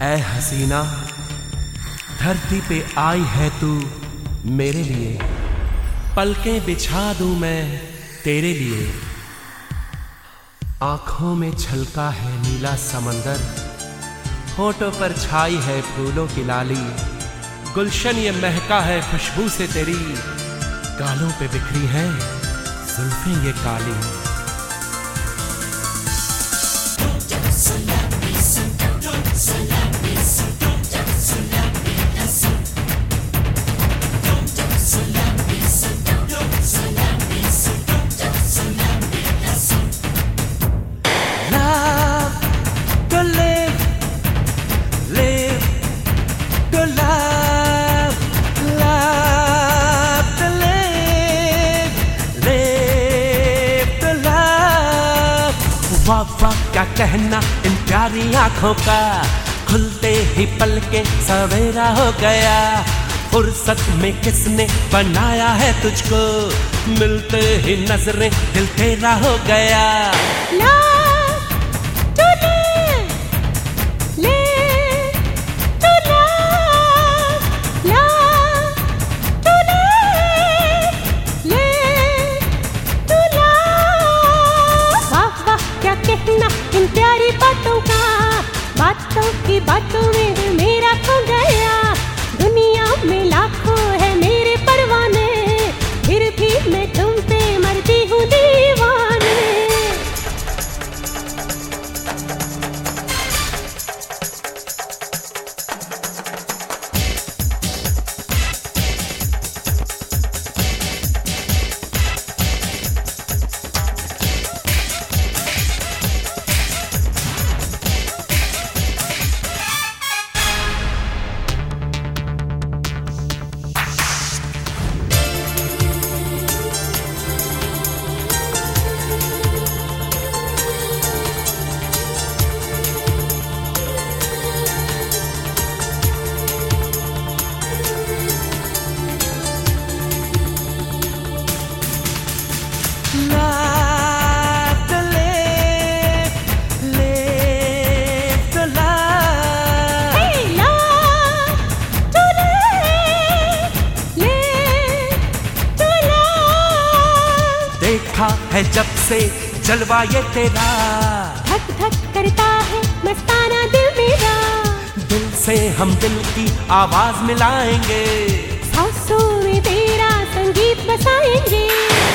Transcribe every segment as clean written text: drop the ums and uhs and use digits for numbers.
ऐ हसीना, धरती पे आई है तू मेरे लिए, पलकें बिछा दूं मैं तेरे लिए। आंखों में छलका है नीला समंदर, होठों पर छाई है फूलों की लाली। गुलशन ये महका है खुशबू से तेरी, गालों पे बिखरी है जुल्फें ये काली। वाह वाह क्या कहना इन प्यारी आंखों का, खुलते ही पलके सवेरा हो गया। फुर्सत में किसने बनाया है तुझको, मिलते ही नजरें दिल तेरा हो गया। इन प्यारी बातों का, बातों की बातों में दिल मेरा खो गया। दुनिया में लाखों है मेरे परवाने, फिर भी मैं तुम पे मरती हूँ दीवाने। देखा है जब से जलवा ये तेरा, धक धक करता है मस्ताना दिल मेरा। दिल से हम दिल की आवाज मिलाएंगे, सांसों में तेरा संगीत बसाएंगे।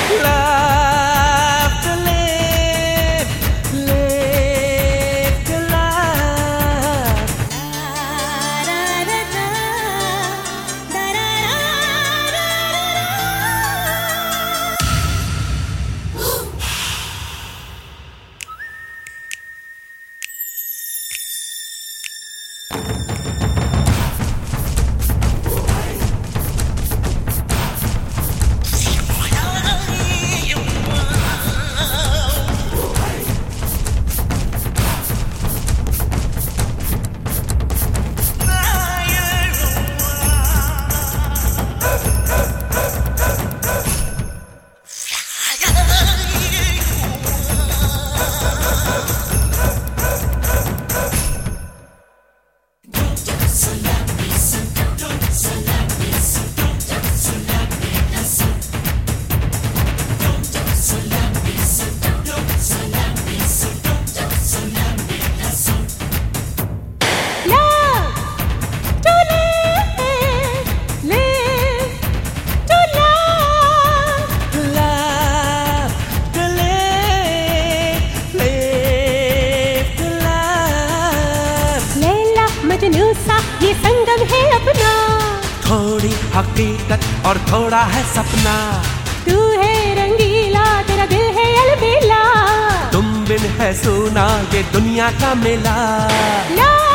ये संगम है अपना, थोड़ी हकीकत और थोड़ा है सपना। तू है रंगीला, तेरा दिल है अलबेला, तुम बिन है सोना ये दुनिया का मेला।